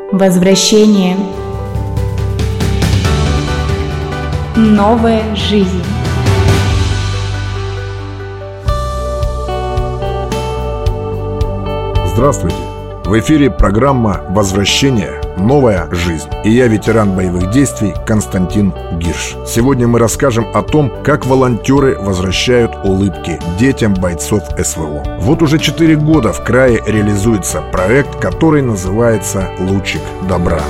Возвращение. Новая жизнь. Здравствуйте! В эфире программа «Возвращение. Новая жизнь». И я, ветеран боевых действий Константин Гирш. Сегодня мы расскажем о том, как волонтеры возвращают улыбки детям бойцов СВО. Вот уже 4 года в крае реализуется проект, который называется «Лучик добра».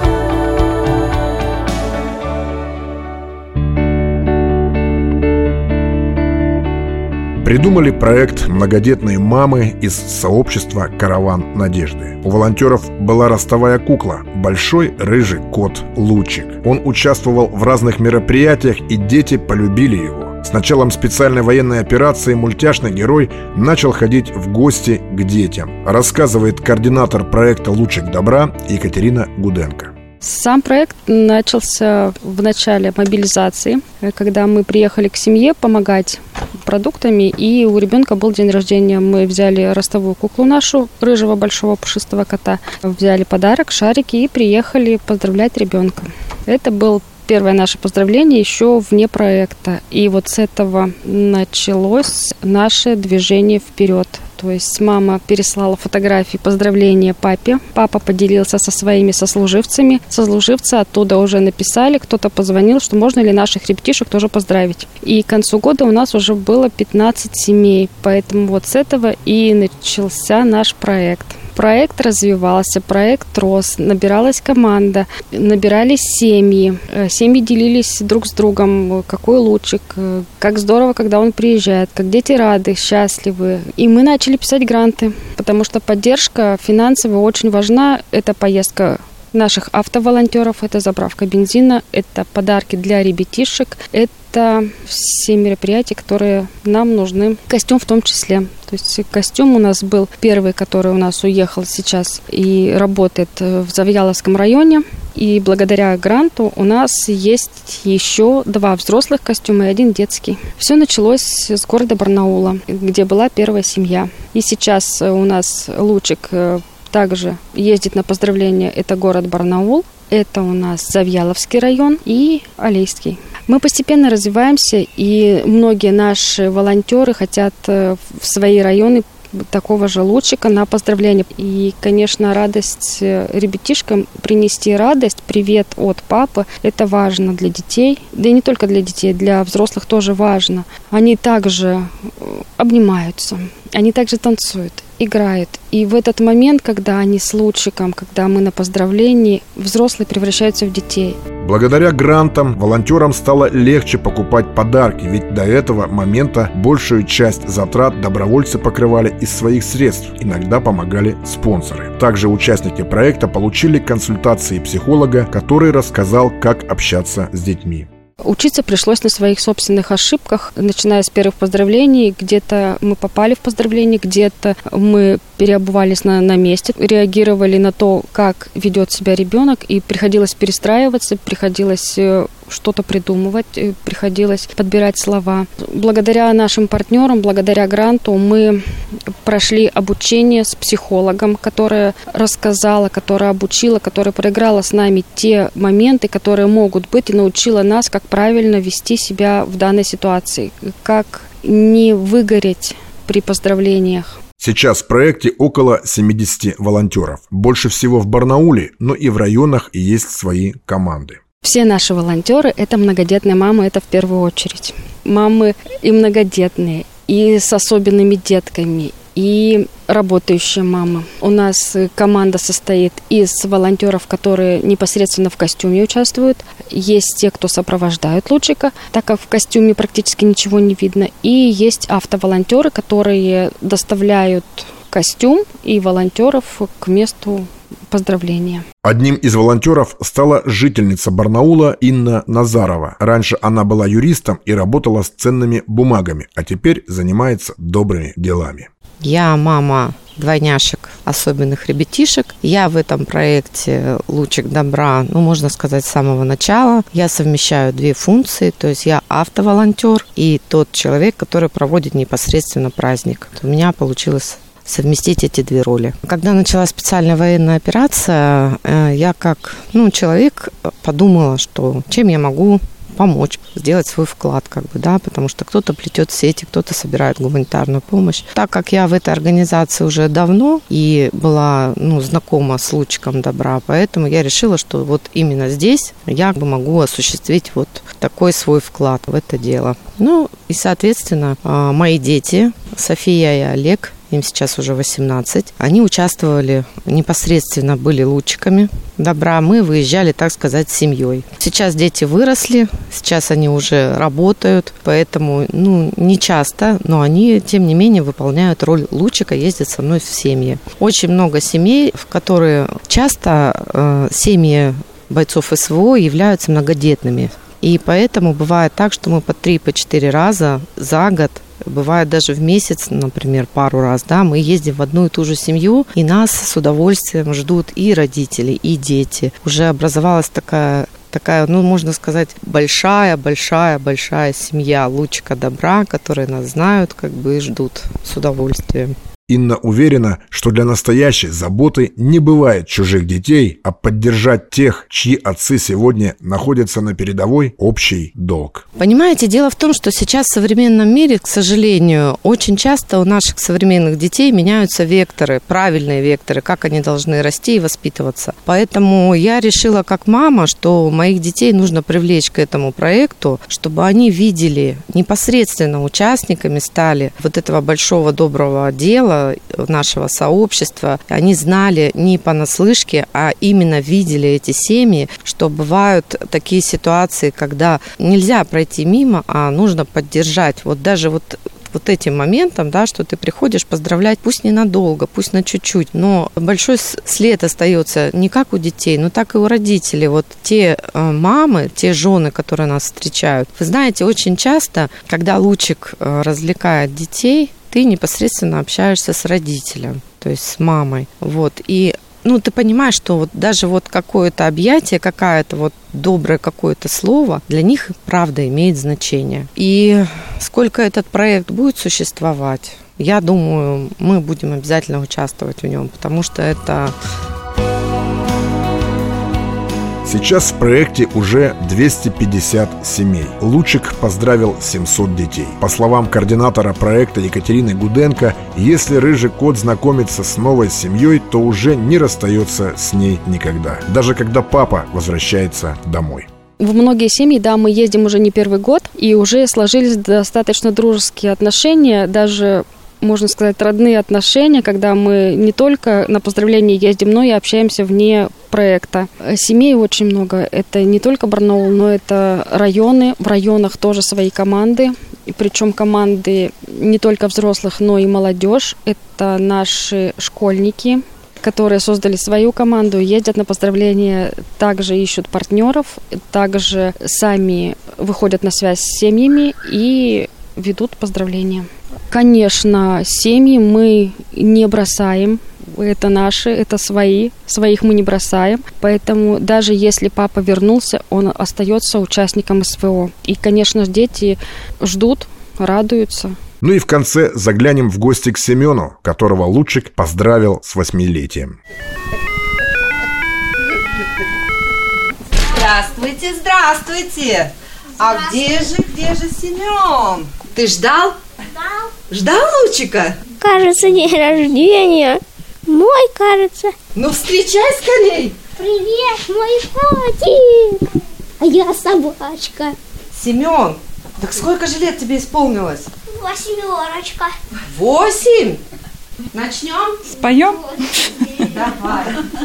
Придумали проект многодетные мамы из сообщества «Караван Надежды». У волонтеров была ростовая кукла, большой рыжий кот Лучик. Он участвовал в разных мероприятиях, и дети полюбили его. С началом специальной военной операции мультяшный герой начал ходить в гости к детям, рассказывает координатор проекта «Лучик добра» Екатерина Гуденко. Сам проект начался в начале мобилизации, когда мы приехали к семье помогать продуктами, и у ребенка был день рождения. Мы взяли ростовую куклу нашу, рыжего большого пушистого кота, взяли подарок, шарики и приехали поздравлять ребенка. Это был первое наше поздравление еще вне проекта. И вот с этого началось наше движение вперед. То есть мама переслала фотографии поздравления папе. Папа поделился со своими сослуживцами. Сослуживцы оттуда уже написали, кто-то позвонил, что можно ли наших ребятишек тоже поздравить. И к концу года у нас уже было 15 семей. Поэтому вот с этого и начался наш проект. Проект развивался, проект рос, набиралась команда, набирались семьи. Семьи делились друг с другом, какой лучик, как здорово, когда он приезжает, как дети рады, счастливы. И мы начали писать гранты, потому что поддержка финансовая очень важна. Это поездка наших автоволонтеров, это заправка бензина, это подарки для ребятишек, это все мероприятия, которые нам нужны. Костюм в том числе. То есть костюм у нас был первый, который у нас уехал сейчас и работает в Завьяловском районе. И благодаря гранту у нас есть еще 2 взрослых костюма и 1 детский. Все началось с города Барнаула, где была первая семья. И сейчас у нас Лучик также ездит на поздравления. Это город Барнаул, это у нас Завьяловский район и Алейский. Мы постепенно развиваемся, и многие наши волонтеры хотят в свои районы такого же Лучика на поздравление. И, конечно, радость ребятишкам, принести радость, привет от папы, это важно для детей. Да и не только для детей, для взрослых тоже важно. Они также обнимаются, они также танцуют, играют. И в этот момент, когда они с Лучиком, когда мы на поздравлении, взрослые превращаются в детей. Благодаря грантам волонтерам стало легче покупать подарки, ведь до этого момента большую часть затрат добровольцы покрывали из своих средств, иногда помогали спонсоры. Также участники проекта получили консультации психолога, который рассказал, как общаться с детьми. Учиться пришлось на своих собственных ошибках, начиная с первых поздравлений. Где-то мы попали в поздравления, где-то мы переобувались на месте, реагировали на то, как ведет себя ребенок, и приходилось перестраиваться, приходилось что-то придумывать, приходилось подбирать слова. Благодаря нашим партнерам, благодаря гранту мы прошли обучение с психологом, которая рассказала, которая обучила, которая проиграла с нами те моменты, которые могут быть, и научила нас, как правильно вести себя в данной ситуации, как не выгореть при поздравлениях. Сейчас в проекте около 70 волонтеров. Больше всего в Барнауле, но и в районах есть свои команды. Все наши волонтеры – это многодетные мамы, это в первую очередь. Мамы и многодетные, и с особенными детками, и работающие мамы. У нас команда состоит из волонтеров, которые непосредственно в костюме участвуют. Есть те, кто сопровождают Лучика, так как в костюме практически ничего не видно. И есть автоволонтеры, которые доставляют костюм и волонтеров к месту поздравления. Одним из волонтеров стала жительница Барнаула Инна Назарова. Раньше она была юристом и работала с ценными бумагами, а теперь занимается добрыми делами. Я мама двойняшек, особенных ребятишек. Я в этом проекте «Лучик добра», можно сказать, с самого начала. Я совмещаю 2 функции, то есть я автоволонтер и тот человек, который проводит непосредственно праздник. У меня получилось совместить эти две роли. Когда началась специальная военная операция, я как человек подумала, что чем я могу помочь, сделать свой вклад, потому что кто-то плетет сети, кто-то собирает гуманитарную помощь. Так как я в этой организации уже давно и была, знакома с лучиком добра, поэтому я решила, что вот именно здесь я могу осуществить вот такой свой вклад в это дело. И, соответственно, мои дети, София и Олег, им сейчас уже 18, они участвовали, непосредственно были лучиками добра. Мы выезжали, так сказать, с семьей. Сейчас дети выросли, сейчас они уже работают, поэтому, не часто, но они, тем не менее, выполняют роль лучика, ездят со мной в семьи. Очень много семей, в которые часто семьи бойцов СВО являются многодетными. И поэтому бывает так, что мы по 3-4 раза за год, бывает даже в месяц, например, пару раз, мы ездим в одну и ту же семью, и нас с удовольствием ждут и родители, и дети. Уже образовалась такая, можно сказать, большая семья лучика добра, которые нас знают, и ждут с удовольствием. Инна уверена, что для настоящей заботы не бывает чужих детей, а поддержать тех, чьи отцы сегодня находятся на передовой, общий долг. Понимаете, дело в том, что сейчас в современном мире, к сожалению, очень часто у наших современных детей меняются векторы, правильные векторы, как они должны расти и воспитываться. Поэтому я решила как мама, что моих детей нужно привлечь к этому проекту, чтобы они видели, непосредственно участниками стали вот этого большого доброго дела, нашего сообщества. Они знали не понаслышке, а именно видели эти семьи, что бывают такие ситуации, когда нельзя пройти мимо, а нужно поддержать. Вот даже вот этим моментом, что ты приходишь поздравлять, пусть ненадолго, пусть на чуть-чуть, но большой след остается не как у детей, но так и у родителей. Вот те мамы, те жены, которые нас встречают. Вы знаете, очень часто, когда лучик развлекает детей, ты непосредственно общаешься с родителем, то есть с мамой. И ты понимаешь, что даже какое-то объятие, какое-то доброе какое-то слово для них правда имеет значение. И сколько этот проект будет существовать, я думаю, мы будем обязательно участвовать в нем, потому что это... Сейчас в проекте уже 250 семей. Лучик поздравил 700 детей. По словам координатора проекта Екатерины Гуденко, если рыжий кот знакомится с новой семьей, то уже не расстается с ней никогда. Даже когда папа возвращается домой. В многие семьи, мы ездим уже не первый год, и уже сложились достаточно дружеские отношения, даже, можно сказать, родные отношения, когда мы не только на поздравления ездим, но и общаемся вне проекта. Семей очень много. Это не только Барнаул, но это районы. В районах тоже свои команды. И причем команды не только взрослых, но и молодежь. Это наши школьники, которые создали свою команду, ездят на поздравления, также ищут партнеров, также сами выходят на связь с семьями и ведут поздравления. Конечно, семьи мы не бросаем. Это наши, это свои. Своих мы не бросаем. Поэтому даже если папа вернулся, он остается участником СВО. И, конечно, дети ждут, радуются. И в конце заглянем в гости к Семену, которого лучик поздравил с 8-летием. Здравствуйте, здравствуйте! А где же Семен? Ты ждал? Ждал лучика? Кажется, день рождения. Мой, кажется. Встречай скорей! Привет, мой котик! А я собачка. Семен, так сколько же лет тебе исполнилось? 8. 8? Начнем? Споем? Давай.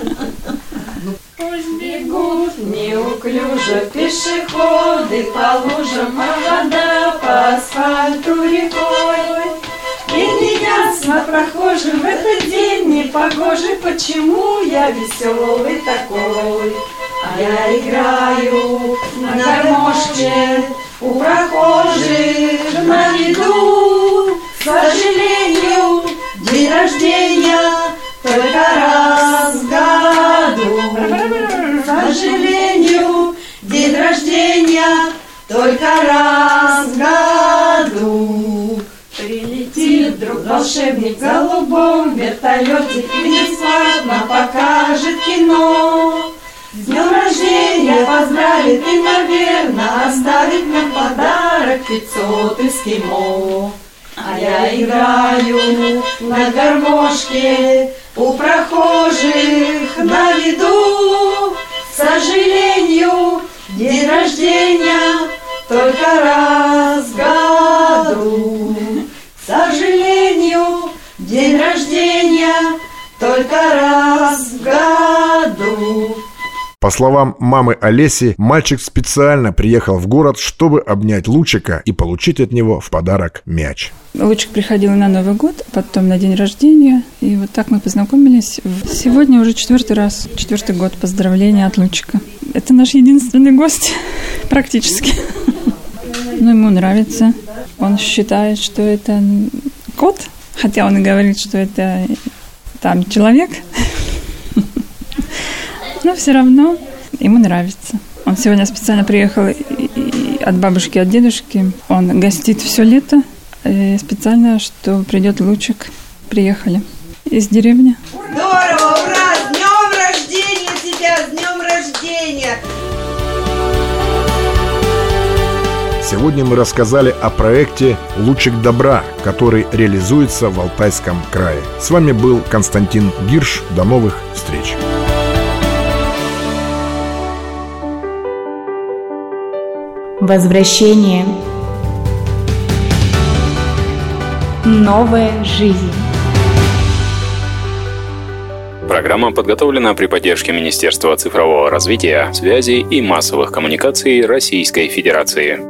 Пусть бегут неуклюже пешеходы по лужам, а вода по асфальту рекой. И неясно прохожим в этот день непогожий, почему я веселый такой. А я играю на гармошке у прохожих на виду. К сожалению, день рождения только раз в году. К сожалению, день рождения только раз в году. Прилетит вдруг волшебник в голубом вертолете и бесплатно покажет кино. С днем рождения поздравит и, наверное, оставит нам подарок 500 эскимо. А я играю на гармошке у прохожих на виду. К сожалению, день рождения только раз в году. К сожалению, день рождения только раз в году. По словам мамы Олеси, мальчик специально приехал в город, чтобы обнять Лучика и получить от него в подарок мяч. Лучик приходил на Новый год, потом на день рождения, и вот так мы познакомились. Сегодня уже 4-й год поздравления от Лучика. Это наш единственный гость, практически. Но ему нравится. Он считает, что это кот, хотя он и говорит, что это там человек. Но все равно ему нравится. Он сегодня специально приехал от бабушки, от дедушки. Он гостит все лето. И специально, что придет Лучик. Приехали из деревни. Здорово, ура! С днем рождения тебя! С днем рождения! Сегодня мы рассказали о проекте «Лучик добра», который реализуется в Алтайском крае. С вами был Константин Гирш. До новых встреч! Возвращение. Новая жизнь. Программа подготовлена при поддержке Министерства цифрового развития, связи и массовых коммуникаций Российской Федерации.